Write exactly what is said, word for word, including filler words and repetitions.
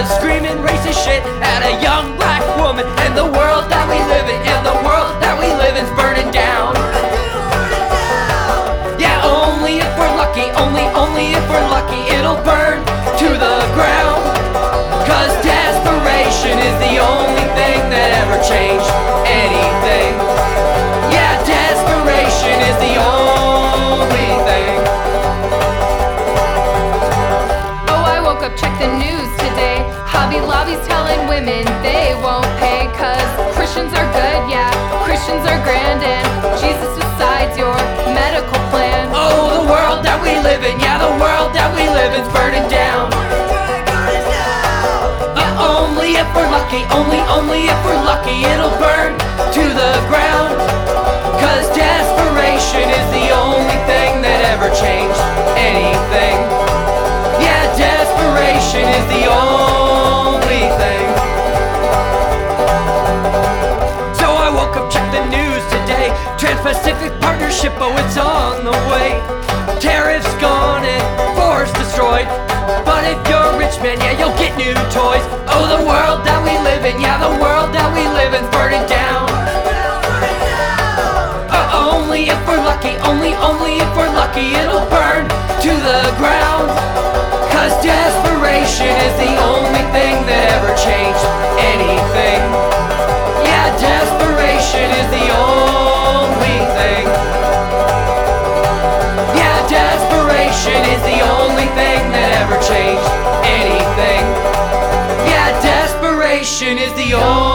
was screaming racist shit at a young black woman. And the world that we live in, and the world that we live in's burning down. Yeah, only if we're lucky, only, only if we're lucky, it'll burn to the ground. Cause desperation is the only thing that ever changed anything. Yeah, desperation is the only thing. Oh, I woke up, checked the news today. Hobby Lobby's telling women they won't pay. Cause Christians are good, yeah, Christians are grand, and Jesus decides your medical plan. Oh, the world that we live in, yeah, the world that we live in's burning down. Only if we're lucky, only, only if we're lucky, it'll burn to the ground. Cause desperation is the only thing that ever changed anything. Yeah, desperation is the only thing. So I woke up, checked the news today. Trans-Pacific Partnership, oh, it's on the way. Tariffs gone and forests destroyed. But if you're a rich man, yeah, you'll get new toys. Oh, the world that we live in, yeah, the world that we live in's burning down. Uh, only if we're lucky, only, only if we're lucky, it'll burn to the ground. Cause desperation is the only thing that ever changed anything. Yeah, desperation is the only thing. Yeah, desperation is the only thing that ever changed anything. Yeah, desperation is the only